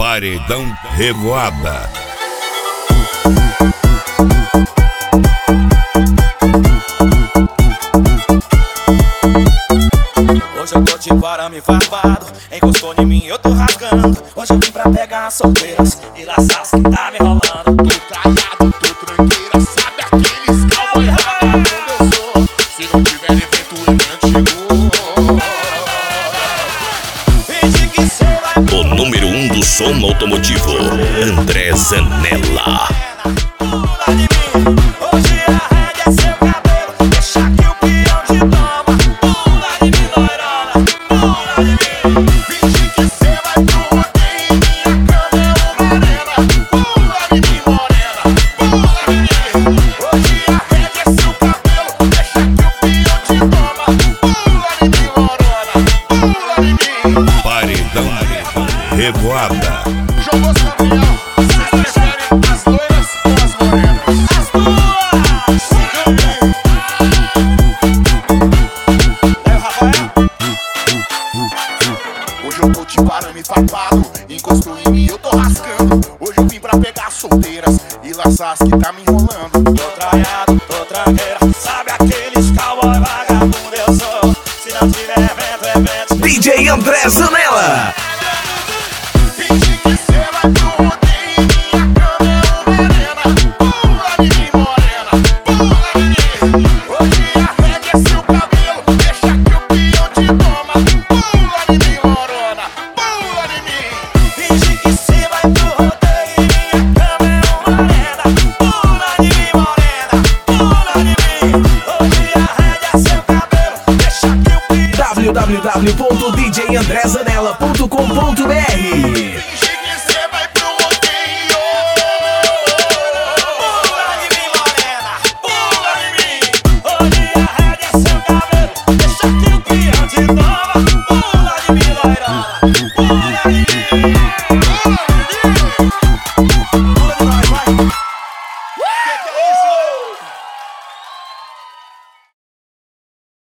Paredão Revoada. Hoje eu tô de arame farpado, encostou em mim eu tô rasgando. Hoje eu vim pra pegar as solteiras e laçar as que tá me rolando. Tô traiado, tô tranqueira, sabe aqueles cowboy vagabundo eu sou. Se não tiver evento, o evento chegou. Finge que cê vai O número 1 do som automotivo, André Zanella. pula de mim. Hoje arrede seu cabelo, deixa que o peão te toma. Pula de mim, loirona, pula de mim. Finge que cê vai pro rodeio e minha cama é uma arena. Pula de mim, morena, pula de mim. Hoje arrede seu cabelo, deixa que o peão te toma. Pula de mim, morena, pula de mim. Paredão Revoada. Jogou seu peão, vocês preferem as loiras ou as morenas? As duas! É o Rafael? Hoje eu tô de arame farpado, encostou em mim eu tô rascando. Hoje eu vim pra pegar solteiras e laçar as que tá me enrolando. Tô traiado, tô tranqueira, sabe aqueles cowboy vagabundo eu sou. Se não tiver evento, evento. DJ André Zanella. Finge que